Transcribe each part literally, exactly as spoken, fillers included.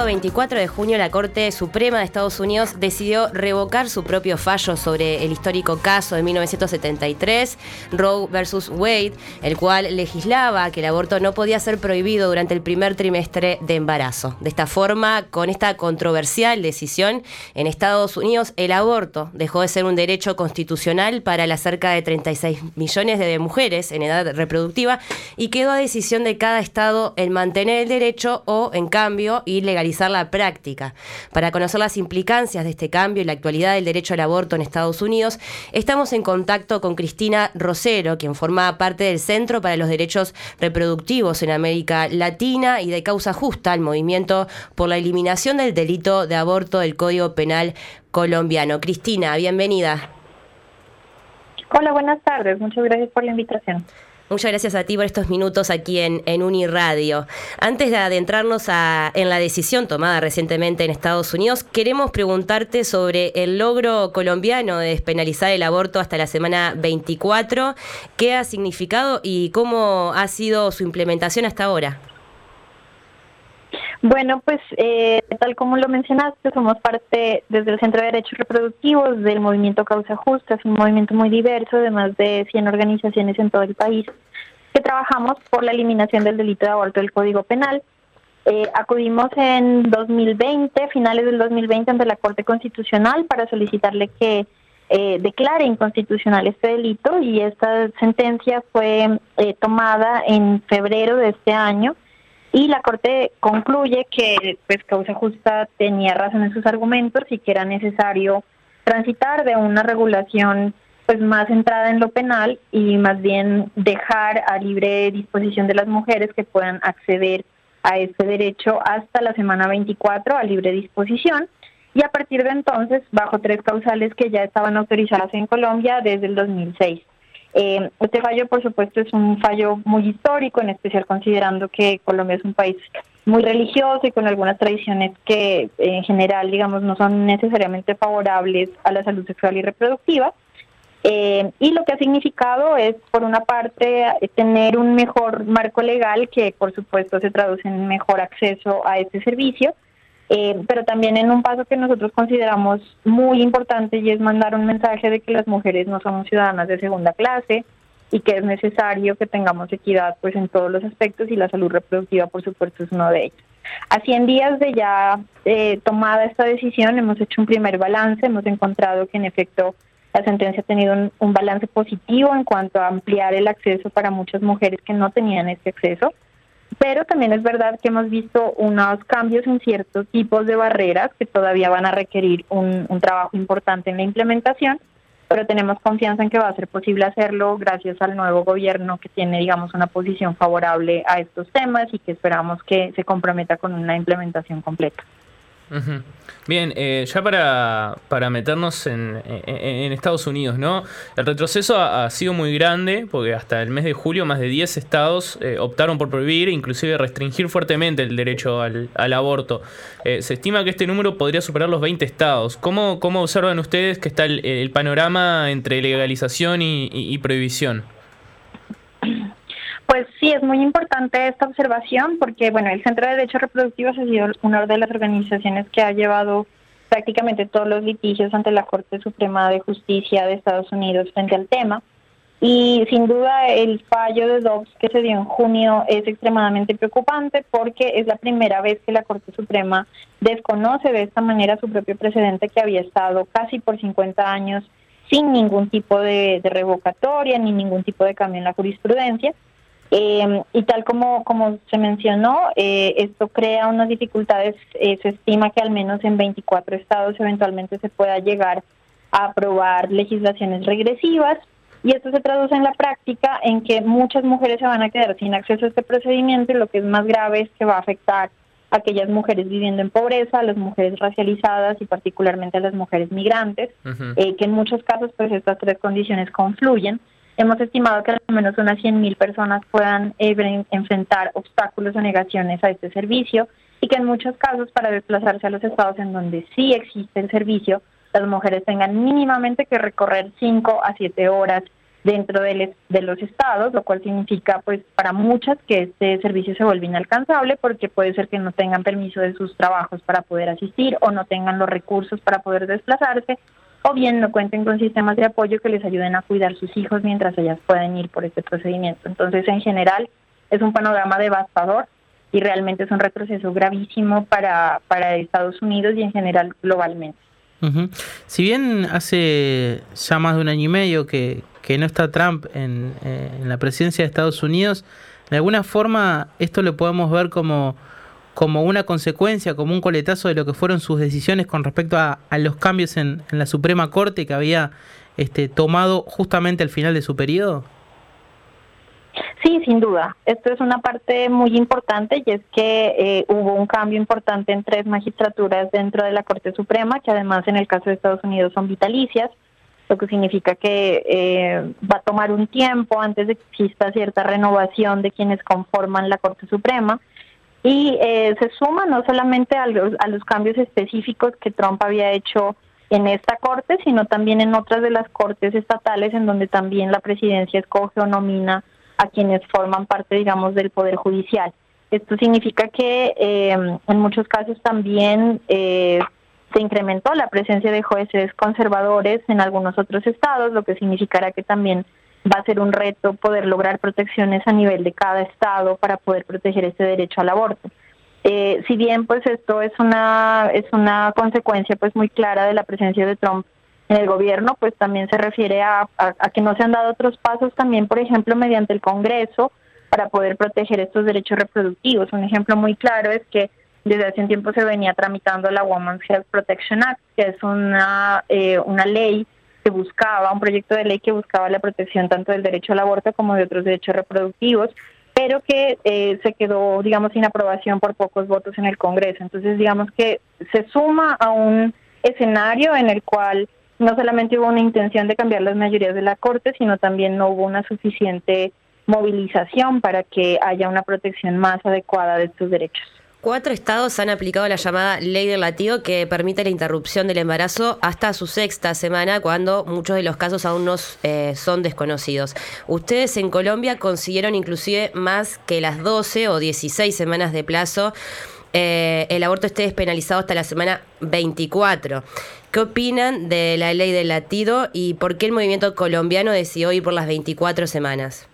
pasado veinticuatro de junio, la Corte Suprema de Estados Unidos decidió revocar su propio fallo sobre el histórico caso de mil novecientos setenta y tres, Roe versus Wade, el cual legislaba que el aborto no podía ser prohibido durante el primer trimestre de embarazo. De esta forma, con esta controversial decisión, en Estados Unidos el aborto dejó de ser un derecho constitucional para las cerca de treinta y seis millones de mujeres en edad reproductiva y quedó a decisión de cada estado el mantener el derecho o, en cambio, y legalizar la práctica. Para conocer las implicancias de este cambio y la actualidad del derecho al aborto en Estados Unidos, estamos en contacto con Cristina Rosero, quien forma parte del Centro para los Derechos Reproductivos en América Latina y de Causa Justa, el movimiento por la eliminación del delito de aborto del Código Penal colombiano. Cristina, bienvenida. Hola, buenas tardes. Muchas gracias por la invitación. Muchas gracias a ti por estos minutos aquí en, en Uniradio. Antes de adentrarnos a, en la decisión tomada recientemente en Estados Unidos, queremos preguntarte sobre el logro colombiano de despenalizar el aborto hasta la semana veinticuatro. ¿Qué ha significado y cómo ha sido su implementación hasta ahora? Bueno, pues eh, tal como lo mencionaste, somos parte desde el Centro de Derechos Reproductivos del movimiento Causa Justa. Es un movimiento muy diverso de más de cien organizaciones en todo el país que trabajamos por la eliminación del delito de aborto del Código Penal. Eh, acudimos en dos mil veinte, finales del dos mil veinte, ante la Corte Constitucional para solicitarle que eh, declare inconstitucional este delito, y esta sentencia fue eh, tomada en febrero de este año. Y la Corte concluye que pues Causa Justa tenía razón en sus argumentos y que era necesario transitar de una regulación pues más centrada en lo penal y más bien dejar a libre disposición de las mujeres que puedan acceder a este derecho hasta la semana veinticuatro a libre disposición, y a partir de entonces bajo tres causales que ya estaban autorizadas en Colombia desde el dos mil seis. Eh, este fallo, por supuesto, es un fallo muy histórico, en especial considerando que Colombia es un país muy religioso y con algunas tradiciones que en general, digamos, no son necesariamente favorables a la salud sexual y reproductiva. Eh, y lo que ha significado es, por una parte, tener un mejor marco legal que, por supuesto, se traduce en mejor acceso a este servicio. Eh, pero también en un paso que nosotros consideramos muy importante, y es mandar un mensaje de que las mujeres no somos ciudadanas de segunda clase y que es necesario que tengamos equidad pues en todos los aspectos, y la salud reproductiva, por supuesto, es uno de ellos. A cien días de ya eh, tomada esta decisión, hemos hecho un primer balance. Hemos encontrado que en efecto la sentencia ha tenido un, un balance positivo en cuanto a ampliar el acceso para muchas mujeres que no tenían este acceso. Pero también es verdad que hemos visto unos cambios en ciertos tipos de barreras que todavía van a requerir un, un trabajo importante en la implementación, pero tenemos confianza en que va a ser posible hacerlo gracias al nuevo gobierno, que tiene, digamos, una posición favorable a estos temas y que esperamos que se comprometa con una implementación completa. Uh-huh. Bien, eh, ya para, para meternos en, en, en Estados Unidos, ¿no? El retroceso ha, ha sido muy grande, porque hasta el mes de julio más de diez estados eh, optaron por prohibir e inclusive restringir fuertemente el derecho al, al aborto. Eh, se estima que este número podría superar los veinte estados. ¿Cómo, cómo observan ustedes que está el, el panorama entre legalización y, y, y prohibición? Pues sí, es muy importante esta observación porque, bueno, el Centro de Derechos Reproductivos ha sido una de las organizaciones que ha llevado prácticamente todos los litigios ante la Corte Suprema de Justicia de Estados Unidos frente al tema. Y sin duda el fallo de Dobbs que se dio en junio es extremadamente preocupante porque es la primera vez que la Corte Suprema desconoce de esta manera su propio precedente, que había estado casi por cincuenta años sin ningún tipo de, de revocatoria ni ningún tipo de cambio en la jurisprudencia. Eh, y tal como, como se mencionó, eh, esto crea unas dificultades. Eh, se estima que al menos en veinticuatro estados eventualmente se pueda llegar a aprobar legislaciones regresivas, y esto se traduce en la práctica en que muchas mujeres se van a quedar sin acceso a este procedimiento, y lo que es más grave es que va a afectar a aquellas mujeres viviendo en pobreza, a las mujeres racializadas y particularmente a las mujeres migrantes, uh-huh. eh, que en muchos casos pues estas tres condiciones confluyen. Hemos estimado que al menos unas cien mil personas puedan eh, enfrentar obstáculos o negaciones a este servicio, y que en muchos casos, para desplazarse a los estados en donde sí existe el servicio, las mujeres tengan mínimamente que recorrer cinco a siete horas dentro de, de los estados, lo cual significa pues para muchas que este servicio se vuelve inalcanzable porque puede ser que no tengan permiso de sus trabajos para poder asistir o no tengan los recursos para poder desplazarse o bien no cuenten con sistemas de apoyo que les ayuden a cuidar sus hijos mientras ellas pueden ir por este procedimiento. Entonces, en general, es un panorama devastador y realmente es un retroceso gravísimo para, para Estados Unidos y en general globalmente. Uh-huh. Si bien hace ya más de un año y medio que, que no está Trump en, eh, en la presidencia de Estados Unidos, de alguna forma esto lo podemos ver como, como una consecuencia, como un coletazo de lo que fueron sus decisiones con respecto a, a los cambios en, en la Suprema Corte que había este, tomado justamente al final de su periodo. Sí, sin duda. Esto es una parte muy importante y es que eh, hubo un cambio importante en tres magistraturas dentro de la Corte Suprema, que además en el caso de Estados Unidos son vitalicias, lo que significa que eh, va a tomar un tiempo antes de que exista cierta renovación de quienes conforman la Corte Suprema y eh, se suma no solamente a los, a los cambios específicos que Trump había hecho en esta corte, sino también en otras de las cortes estatales en donde también la presidencia escoge o nomina a quienes forman parte, digamos, del Poder Judicial. Esto significa que eh, en muchos casos también eh, se incrementó la presencia de jueces conservadores en algunos otros estados, lo que significará que también va a ser un reto poder lograr protecciones a nivel de cada estado para poder proteger este derecho al aborto. Eh, si bien pues esto es una es una consecuencia pues muy clara de la presencia de Trump en el gobierno, pues también se refiere a, a, a que no se han dado otros pasos también, por ejemplo, mediante el Congreso para poder proteger estos derechos reproductivos. Un ejemplo muy claro es que desde hace un tiempo se venía tramitando la Women's Health Protection Act, que es una, eh, una ley que buscaba, un proyecto de ley que buscaba la protección tanto del derecho al aborto como de otros derechos reproductivos, pero que eh, se quedó, digamos, sin aprobación por pocos votos en el Congreso. Entonces, digamos que se suma a un escenario en el cual no solamente hubo una intención de cambiar las mayorías de la Corte, sino también no hubo una suficiente movilización para que haya una protección más adecuada de estos derechos. Cuatro estados han aplicado la llamada ley del latido que permite la interrupción del embarazo hasta su sexta semana, cuando muchos de los casos aún no eh, son desconocidos. Ustedes en Colombia consiguieron inclusive más que las doce o dieciséis semanas de plazo. Eh, el aborto esté despenalizado hasta la semana veinticuatro. ¿Qué opinan de la ley del latido y por qué el movimiento colombiano decidió ir por las veinticuatro semanas?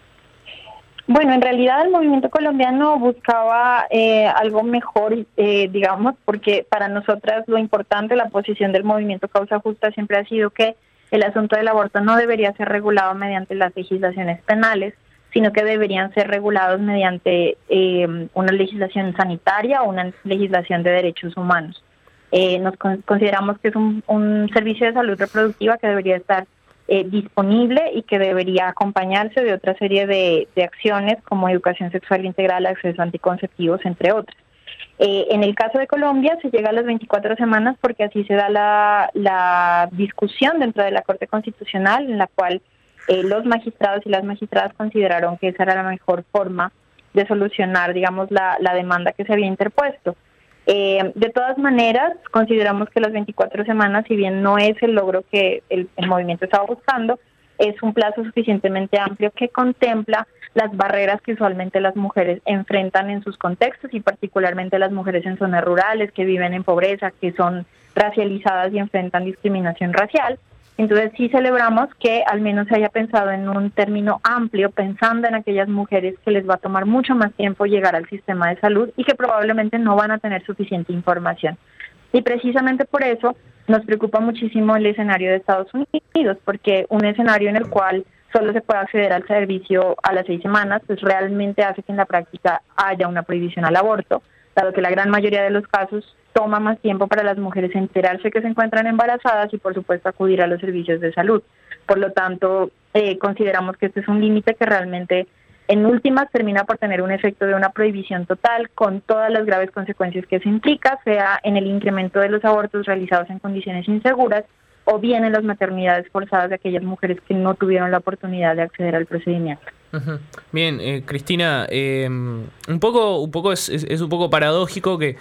Bueno, en realidad el movimiento colombiano buscaba eh, algo mejor, eh, digamos, porque para nosotras lo importante, la posición del movimiento Causa Justa siempre ha sido que el asunto del aborto no debería ser regulado mediante las legislaciones penales, sino que deberían ser regulados mediante eh, una legislación sanitaria o una legislación de derechos humanos. Eh, nos con, consideramos que es un, un servicio de salud reproductiva que debería estar eh, disponible y que debería acompañarse de otra serie de, de acciones como educación sexual integral, acceso a anticonceptivos, entre otras. Eh, en el caso de Colombia se llega a las veinticuatro semanas porque así se da la, la discusión dentro de la Corte Constitucional en la cual eh, los magistrados y las magistradas consideraron que esa era la mejor forma de solucionar, digamos, la, la demanda que se había interpuesto. Eh, de todas maneras, consideramos que las veinticuatro semanas, si bien no es el logro que el, el movimiento estaba buscando, es un plazo suficientemente amplio que contempla las barreras que usualmente las mujeres enfrentan en sus contextos y particularmente las mujeres en zonas rurales que viven en pobreza, que son racializadas y enfrentan discriminación racial. Entonces sí celebramos que al menos se haya pensado en un término amplio, pensando en aquellas mujeres que les va a tomar mucho más tiempo llegar al sistema de salud y que probablemente no van a tener suficiente información. Y precisamente por eso nos preocupa muchísimo el escenario de Estados Unidos, porque un escenario en el cual solo se puede acceder al servicio a las seis semanas, pues realmente hace que en la práctica haya una prohibición al aborto, dado que la gran mayoría de los casos toma más tiempo para las mujeres enterarse que se encuentran embarazadas y por supuesto acudir a los servicios de salud. Por lo tanto, eh, consideramos que este es un límite que realmente en últimas termina por tener un efecto de una prohibición total con todas las graves consecuencias que eso implica, sea en el incremento de los abortos realizados en condiciones inseguras o bien en las maternidades forzadas de aquellas mujeres que no tuvieron la oportunidad de acceder al procedimiento. Uh-huh. Bien, eh, Cristina, eh, un poco, un poco es, es, es un poco paradójico que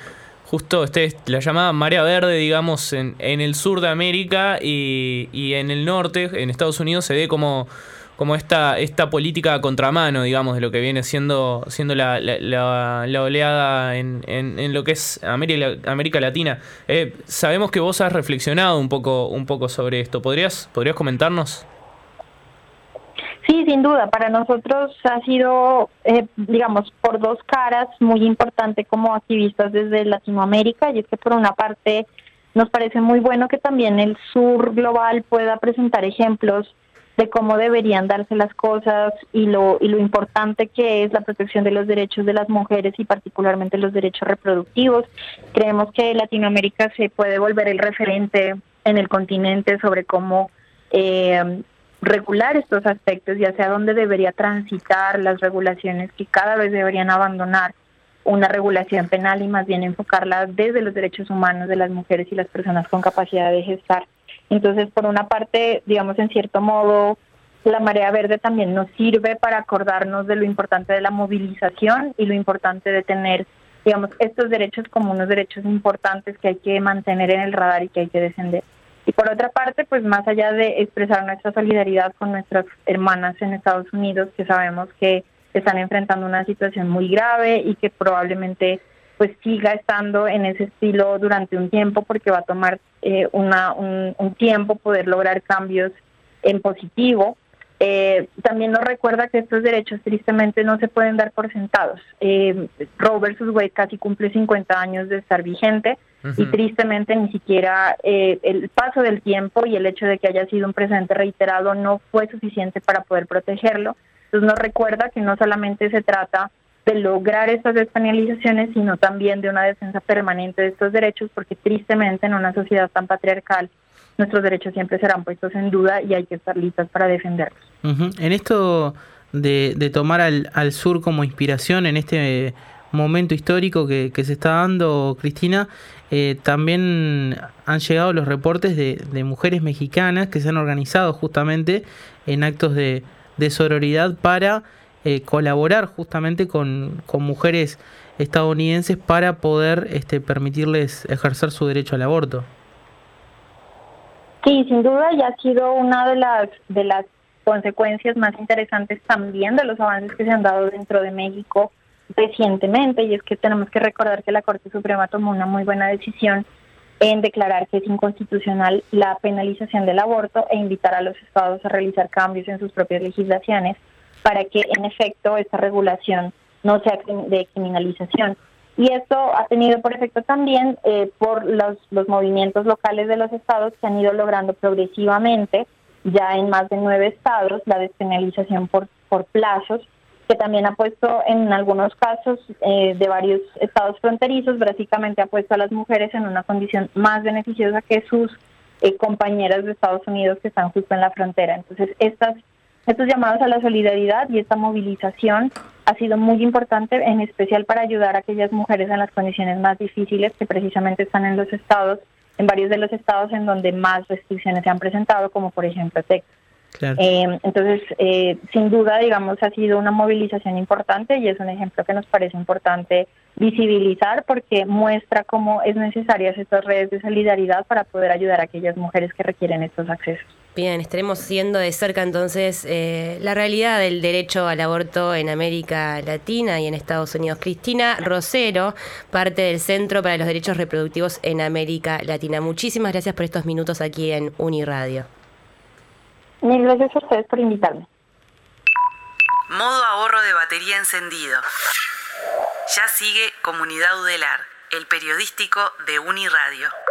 justo este, la llamada marea verde, digamos, en, en el sur de América y, y en el norte, en Estados Unidos, se ve como, como esta, esta política a contramano, digamos, de lo que viene siendo, siendo la, la, la, la oleada en, en, en lo que es América, América Latina. Eh, sabemos que vos has reflexionado un poco, un poco sobre esto. ¿Podrías, podrías comentarnos? Sí, sin duda. Para nosotros ha sido, eh, digamos, por dos caras muy importante como activistas desde Latinoamérica, y es que por una parte nos parece muy bueno que también el sur global pueda presentar ejemplos de cómo deberían darse las cosas y lo, y lo importante que es la protección de los derechos de las mujeres y particularmente los derechos reproductivos. Creemos que Latinoamérica se puede volver el referente en el continente sobre cómo eh, regular estos aspectos y hacia dónde debería transitar las regulaciones que cada vez deberían abandonar una regulación penal y más bien enfocarla desde los derechos humanos de las mujeres y las personas con capacidad de gestar. Entonces, por una parte, digamos, en cierto modo, la marea verde también nos sirve para acordarnos de lo importante de la movilización y lo importante de tener, digamos, estos derechos como unos derechos importantes que hay que mantener en el radar y que hay que defender. Y por otra parte, pues más allá de expresar nuestra solidaridad con nuestras hermanas en Estados Unidos, que sabemos que están enfrentando una situación muy grave y que probablemente pues siga estando en ese estilo durante un tiempo, porque va a tomar eh, una, un, un tiempo poder lograr cambios en positivo. Eh, también nos recuerda que estos derechos tristemente no se pueden dar por sentados. Eh, Roe versus Wade casi cumple cincuenta años de estar vigente. Uh-huh. Y tristemente ni siquiera eh, el paso del tiempo y el hecho de que haya sido un precedente reiterado no fue suficiente para poder protegerlo. Entonces nos recuerda que no solamente se trata de lograr estas despenalizaciones, sino también de una defensa permanente de estos derechos, porque tristemente en una sociedad tan patriarcal nuestros derechos siempre serán puestos en duda y hay que estar listas para defenderlos. Uh-huh. En esto de, de tomar al, al sur como inspiración en este momento histórico que, que se está dando, Cristina, eh, también han llegado los reportes de, de mujeres mexicanas que se han organizado justamente en actos de, de sororidad para eh, colaborar justamente con, con mujeres estadounidenses para poder este, permitirles ejercer su derecho al aborto. Sí, sin duda, y ha sido una de las de las consecuencias más interesantes también de los avances que se han dado dentro de México recientemente, y es que tenemos que recordar que la Corte Suprema tomó una muy buena decisión en declarar que es inconstitucional la penalización del aborto e invitar a los estados a realizar cambios en sus propias legislaciones para que en efecto esta regulación no sea de criminalización. Y esto ha tenido por efecto también eh, por los, los movimientos locales de los estados que han ido logrando progresivamente, ya en más de nueve estados, la despenalización por, por plazos, que también ha puesto en algunos casos eh, de varios estados fronterizos, básicamente ha puesto a las mujeres en una condición más beneficiosa que sus eh, compañeras de Estados Unidos que están justo en la frontera. Entonces, estas, estos llamados a la solidaridad y esta movilización ha sido muy importante, en especial para ayudar a aquellas mujeres en las condiciones más difíciles que precisamente están en los estados, en varios de los estados en donde más restricciones se han presentado, como por ejemplo Texas. Claro. Eh, entonces, eh, sin duda, digamos, ha sido una movilización importante y es un ejemplo que nos parece importante visibilizar porque muestra cómo es necesarias estas redes de solidaridad para poder ayudar a aquellas mujeres que requieren estos accesos. Bien, estaremos siguiendo de cerca entonces eh, la realidad del derecho al aborto en América Latina y en Estados Unidos. Cristina Rosero, parte del Centro para los Derechos Reproductivos en América Latina. Muchísimas gracias por estos minutos aquí en Uniradio. Mil gracias a ustedes por invitarme. Modo ahorro de batería encendido. Ya sigue Comunidad Udelar, el periodístico de Uniradio.